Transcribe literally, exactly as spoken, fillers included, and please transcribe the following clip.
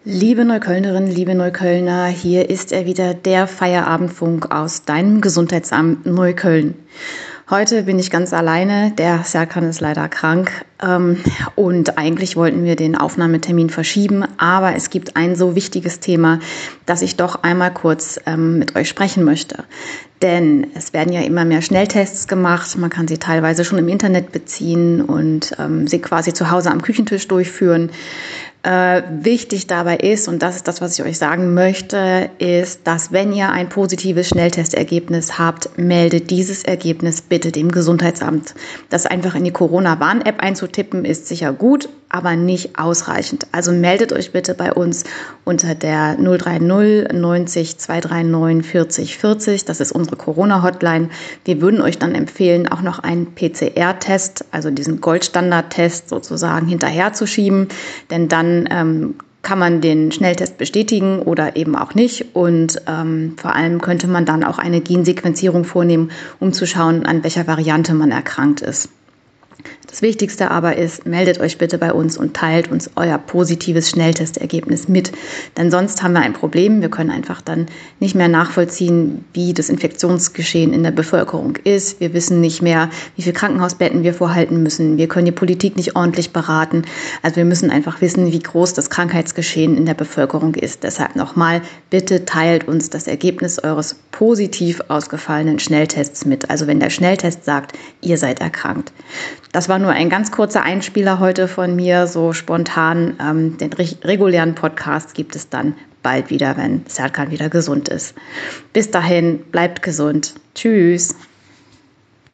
Liebe Neuköllnerinnen, liebe Neuköllner, hier ist er wieder, der Feierabendfunk aus deinem Gesundheitsamt Neukölln. Heute bin ich ganz alleine, der Serkan ist leider krank ähm, und eigentlich wollten wir den Aufnahmetermin verschieben, aber es gibt ein so wichtiges Thema, dass ich doch einmal kurz ähm, mit euch sprechen möchte. Denn es werden ja immer mehr Schnelltests gemacht, man kann sie teilweise schon im Internet beziehen und ähm, sie quasi zu Hause am Küchentisch durchführen. Äh, wichtig dabei ist, und das ist das, was ich euch sagen möchte, ist, dass wenn ihr ein positives Schnelltestergebnis habt, meldet dieses Ergebnis bitte dem Gesundheitsamt. Das einfach in die Corona-Warn-App einzutippen ist sicher gut, aber nicht ausreichend. Also meldet euch bitte bei uns unter der null drei null neunzig zweihundertneununddreißig vierzig vierzig. Das ist unsere Corona-Hotline. Wir würden euch dann empfehlen, auch noch einen P C R-Test, also diesen Goldstandard-Test sozusagen hinterherzuschieben, denn dann ähm, kann man den Schnelltest bestätigen oder eben auch nicht. Und ähm, vor allem könnte man dann auch eine Gensequenzierung vornehmen, um zu schauen, an welcher Variante man erkrankt ist. Das Wichtigste aber ist, meldet euch bitte bei uns und teilt uns euer positives Schnelltestergebnis mit. Denn sonst haben wir ein Problem. Wir können einfach dann nicht mehr nachvollziehen, wie das Infektionsgeschehen in der Bevölkerung ist. Wir wissen nicht mehr, wie viele Krankenhausbetten wir vorhalten müssen. Wir können die Politik nicht ordentlich beraten. Also wir müssen einfach wissen, wie groß das Krankheitsgeschehen in der Bevölkerung ist. Deshalb nochmal, bitte teilt uns das Ergebnis eures positiv ausgefallenen Schnelltests mit. Also wenn der Schnelltest sagt, ihr seid erkrankt. Das war nur ein ganz kurzer Einspieler heute von mir, so spontan. Ähm, den re- regulären Podcast gibt es dann bald wieder, wenn Serkan wieder gesund ist. Bis dahin, bleibt gesund. Tschüss.